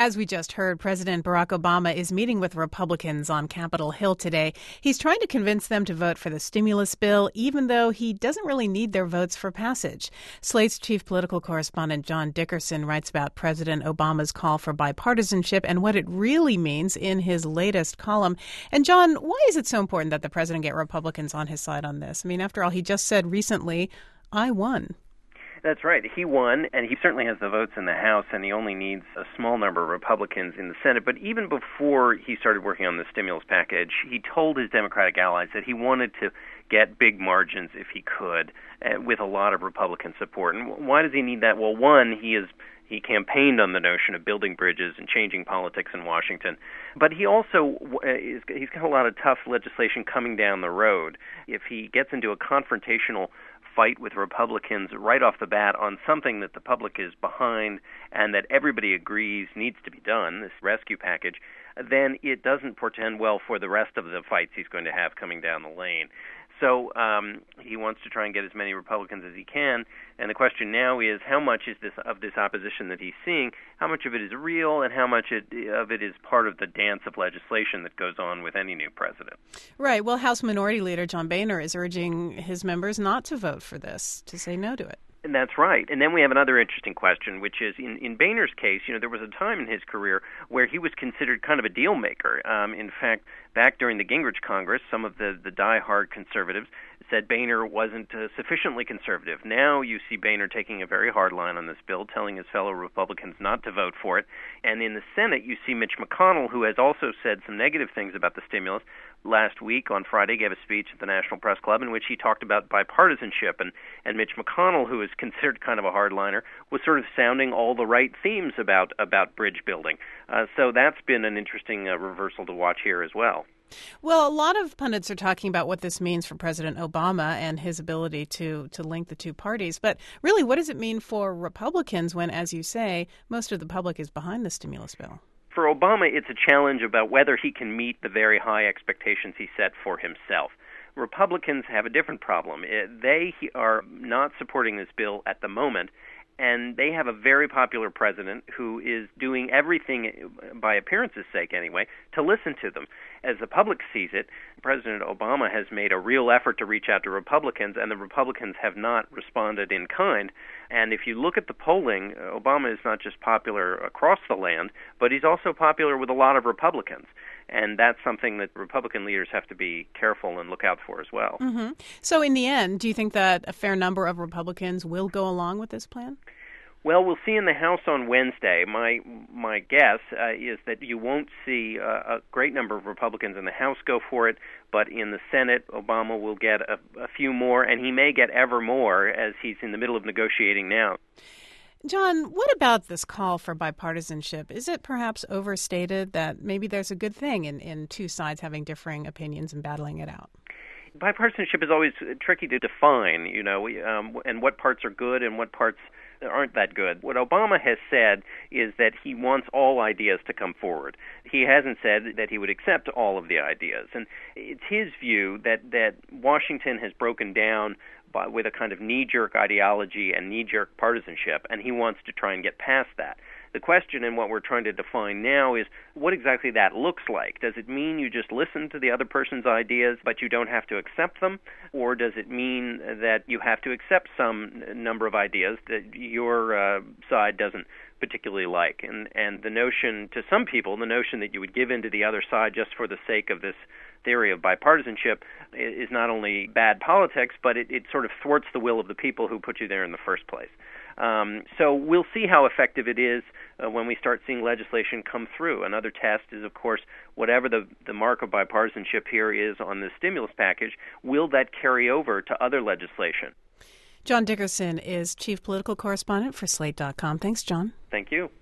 As we just heard, President Barack Obama is meeting with Republicans on Capitol Hill today. He's trying to convince them to vote for the stimulus bill, even though he doesn't really need their votes for passage. Slate's chief political correspondent John Dickerson writes about President Obama's call for bipartisanship and what it really means in his latest column. And John, why is it so important that the president get Republicans on his side on this? I mean, after all, he just said recently, I won. That's right. He won, and he certainly has the votes in the House, and he only needs a small number of Republicans in the Senate. But even before he started working on the stimulus package, he told his Democratic allies that he wanted to get big margins if he could, with a lot of Republican support. And why does he need that? Well, one, he campaigned on the notion of building bridges and changing politics in Washington. But he also he's got a lot of tough legislation coming down the road. If he gets into a confrontational fight with Republicans right off the bat on something that the public is behind and that everybody agrees needs to be done, this rescue package, then it doesn't portend well for the rest of the fights he's going to have coming down the lane. So he wants to try and get as many Republicans as he can, and the question now is how much is this opposition that he's seeing, how much of it is real and how much of it is part of the dance of legislation that goes on with any new president. Right. Well, House Minority Leader John Boehner is urging his members not to vote for this, to say no to it. And that's right. And then we have another interesting question, which is in Boehner's case, there was a time in his career where he was considered kind of a deal maker. In fact, back during the Gingrich Congress, some of the die-hard conservatives said Boehner wasn't sufficiently conservative. Now you see Boehner taking a very hard line on this bill, telling his fellow Republicans not to vote for it. And in the Senate, you see Mitch McConnell, who has also said some negative things about the stimulus. Last week, on Friday, gave a speech at the National Press Club in which he talked about bipartisanship. And Mitch McConnell, who is considered kind of a hardliner, was sort of sounding all the right themes about bridge building. So that's been an interesting reversal to watch here as well. Well, a lot of pundits are talking about what this means for President Obama and his ability to link the two parties. But really, what does it mean for Republicans when, as you say, most of the public is behind the stimulus bill? For Obama, it's a challenge about whether he can meet the very high expectations he set for himself. Republicans have a different problem. They are not supporting this bill at the moment, and they have a very popular president who is doing everything, by appearance's sake anyway, to listen to them. As the public sees it, President Obama has made a real effort to reach out to Republicans, and the Republicans have not responded in kind. And if you look at the polling, Obama is not just popular across the land, but he's also popular with a lot of Republicans. And that's something that Republican leaders have to be careful and look out for as well. Mm-hmm. So in the end, do you think that a fair number of Republicans will go along with this plan? Well, we'll see in the House on Wednesday. My guess is that you won't see a great number of Republicans in the House go for it, but in the Senate, Obama will get a few more, and he may get ever more as he's in the middle of negotiating now. John, what about this call for bipartisanship? Is it perhaps overstated that maybe there's a good thing in two sides having differing opinions and battling it out? Bipartisanship is always tricky to define, and what parts are good and what parts aren't that good. What Obama has said is that he wants all ideas to come forward. He hasn't said that he would accept all of the ideas. And it's his view that Washington has broken down with a kind of knee-jerk ideology and knee-jerk partisanship, and he wants to try and get past that. The question and what we're trying to define now is what exactly that looks like. Does it mean you just listen to the other person's ideas, but you don't have to accept them? Or does it mean that you have to accept some number of ideas that your side doesn't particularly like? And the notion, to some people, the notion that you would give in to the other side just for the sake of this theory of bipartisanship is not only bad politics, but it sort of thwarts the will of the people who put you there in the first place. So we'll see how effective it is when we start seeing legislation come through. Another test is, of course, whatever the mark of bipartisanship here is on the stimulus package, will that carry over to other legislation? John Dickerson is chief political correspondent for Slate.com. Thanks, John. Thank you.